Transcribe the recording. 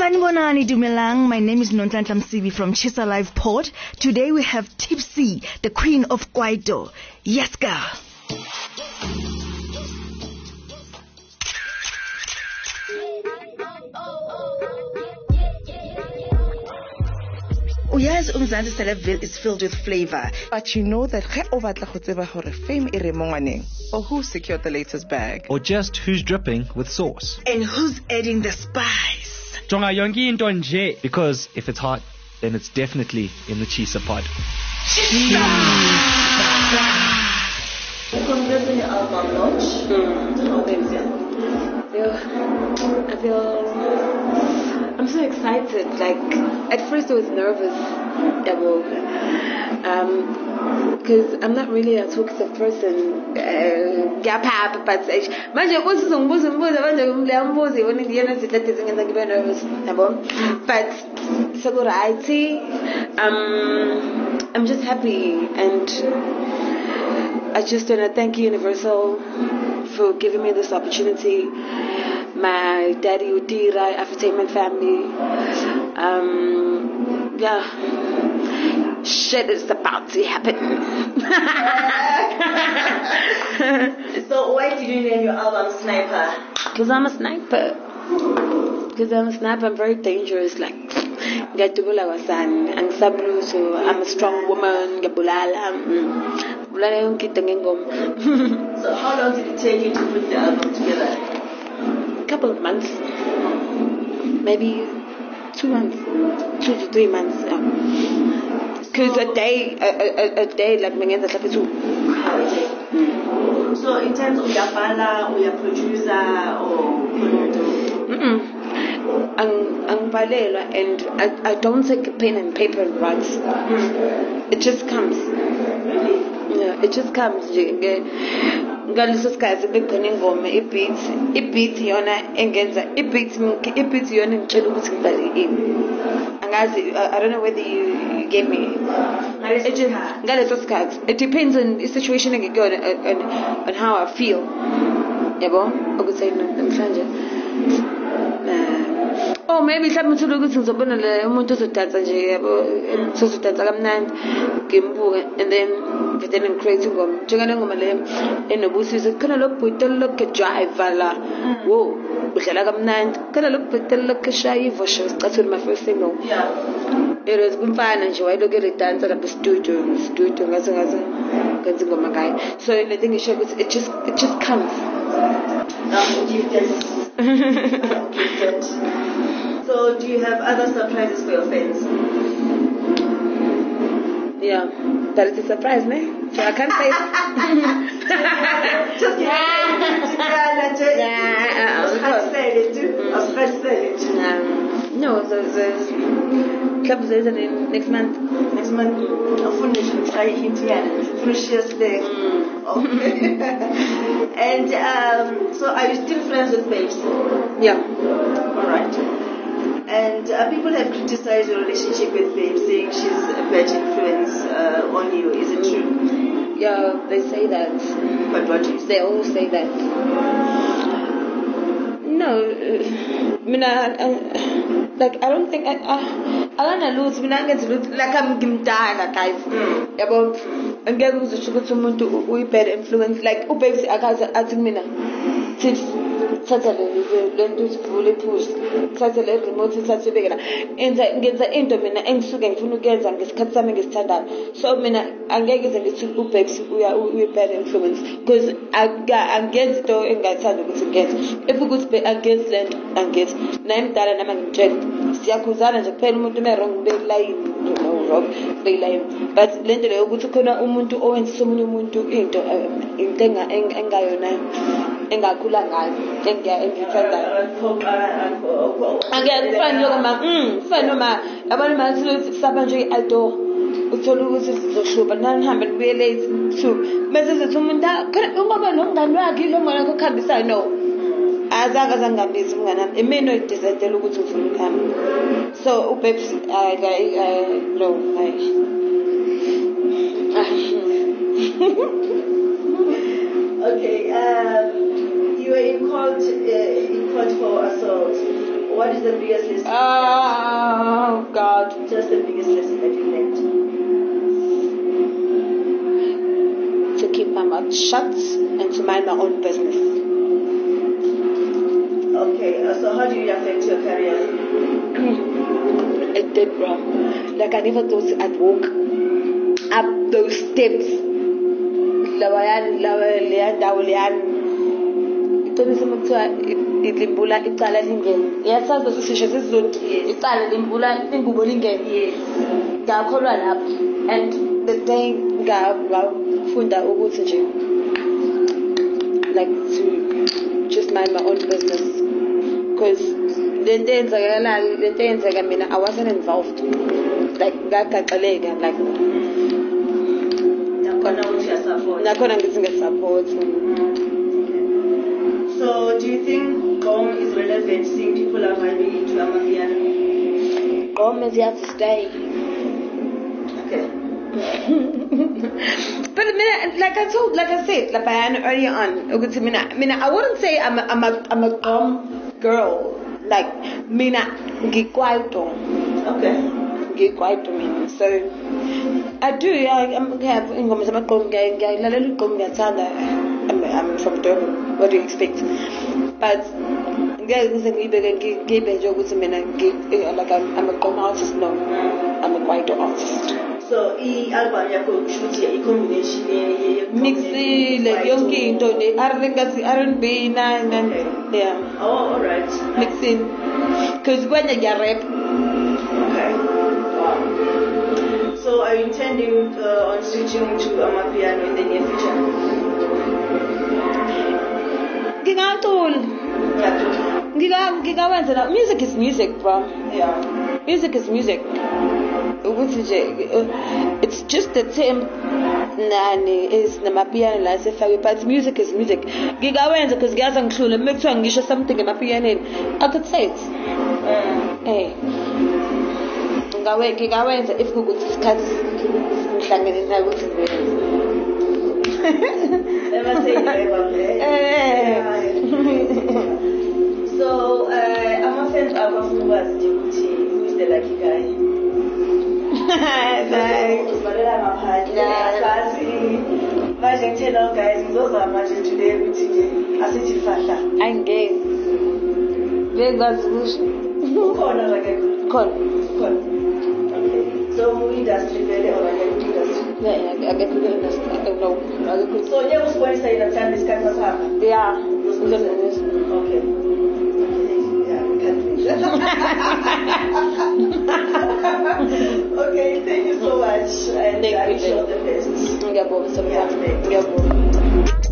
Sanibonani Dumelang. My name is Nonhlanhla Msibi from Chisa Live Port. Today we have Tipsy, the queen of Kwaito. Yes, girl. Uyazi uMzansi Celebville is filled with flavor. But you know that ge o batla go tseba gore fame e re mo ngwaneng, or who secured the latest bag, or just who's dripping with sauce. And who's adding the spice. Jonga yonke into nje. Because if it's hot, then it's definitely in the Chisa pod. Congrats on your album launch. How things are? I'm so excited. Like, at first I was nervous, because I'm not really a talkative person. But I'm just happy, and I just want to thank Universal for giving me this opportunity. My daddy Udira, Entertainment family. Shit is about to happen. So why did you name your album Sniper? Because I'm a sniper. I'm very dangerous. Like, I'm a strong woman. So how long did it take you to put the album together? Couple of months, maybe 2 months, 2 to 3 months. Because a day like mengenza mhlawumbe 2. So in terms of your father or your producer or and I don't take a pen and paper and write. It just comes. Yeah, it just comes. Ngaleso sikhathi bekukhona ingoma ibeat yona engenza ibeat yona ngicela ukuthi ngibale ini angazi. I don't know whether you get me. Ngaleso sikhathi it depends on the situation engikuyona and how I feel, yabo ukuthi namhlanje oh maybe mhlawumbe uthole ukuthi ngizobona le umuntu ozodansa nje yabo sozodansa kamnandi ngimbuke and then create ingoma njengale ngoma le enobusiso khona lo bhutelo lokhe driver la wo udlala kamnandi khona lo bhutelo lokhe shaya ivosho sicathula my first single. Yeah, it was kumfana nje wayelokhe redansa lapha studio ngaze ngenza ingoma ngayo. So the thing is it just comes. So do you have other surprises for your fans? Yeah, that is a surprise, ne? So I can't say it. Just no, there's club next month. Next month, finish this. Okay. And so are you still friends with Babes? Yeah. All right. And people have criticized your relationship with Babe, saying she's a bad influence on you. Is it true? Yeah, they say that. But what do you say? They all say that. No, like I don't think I don't lose. Like I'm gimdala, guys. About and get to someone we bad influence. Like Babe, I can't ask me lento sivule push thatha le remote thatha bekela ngenza into mina engisuke ngifuna ukuyenza ngesikhathi sami ngesithandayo. So mina angeke ize ngithi uBabes uya bad influence because angenzi into engathanda ukuthi ngenze. If ukuthi angenzi lento angenzi naye mdala nama ngimtshela siyakhuzana nje kuphela umuntu uma wrong be line wrong be line. But lento leyo ukuthi khona umuntu owenza omunye umuntu into engayona engakhula ngayo engithandayo angiyafani fani noma abantu manje sisaba nje i-adore uthola ukuthi sizohlupa nanihambe nibuye late so bese sethi umuntu ngoba nomngani wakhe lo mngane wakhe okhambisayo no azange ngambizi umngane wami imino idecide ukuthi ufuna ukuhamba. So uBabes no okay, you were in court for assault. What is is the biggest lesson? Oh God. Just the biggest lesson that you learned. To keep my mouth shut and to mind my own business. Okay, so how do you affect your career? It did, bro. Like I never thought I'd walk up those steps. Iqinisa muthiwa ilimbula icala lingene. Iyasazi lesisho sesizulu icala limbula ingubo lingene. Ngakholwa lapho. And the day ngafunda ukuthi nje like to just mind my own business because lento eyenzeka mina I wasn't involved. Like ngagaxeleka like nakhona ngithi ngesupport. So do you think Gqom is relevant seeing people are vibing into Amapiano? Gqom is here to stay. Okay. But like I said, earlier on, I wouldn't say I'm a Gqom girl. Like mina ngikwaito. Okay. Ngikwaito mina. So I do. I'm have ingoma zamaqom ngiyayilalela uqom ngiyathanda. I'm from Durban. What do you expect? But ngeke ngibeke nje ukuthi mina like I'm a Gqom artist. No, I'm a Kwaito artist. So i-album yakho kushuthi i-combination mixile yonke into ne R&B yeah. Oh, all right. Mixing because when you rap. Okay. Wow. So are you intending on switching to Amapiano in the near future? Ngingawenza la. Music is music, bro. Yeah. Music is music. It's just the term is namapiano la sefake, but music is music. Ngingawenza because ngiyaza ngihlule mekuthiwa ngisho something emapianeni I could say it. Ngingawenza if kukuthi isikhathi ngihlangene nayo ukuthi ngiwenze. Never say never. So ama-fans akho afuna ukwazi nje ukuthi who is the lucky guy? Usibalela ngaphandle asazi manje ngitshela guys ngizozama manje today ukuthi nje asithi fahla Angeke bekwazi kusho ukhona like khona. Okay, so industry vele or like industry Yeah, I get to the industry. I don't know. so yeah usibonisa yena thanda isikhathi sasihamba Yeah. okay. Okay, thank you so much and I wish you all the best. Ngiyabonga. Yeah, thanks.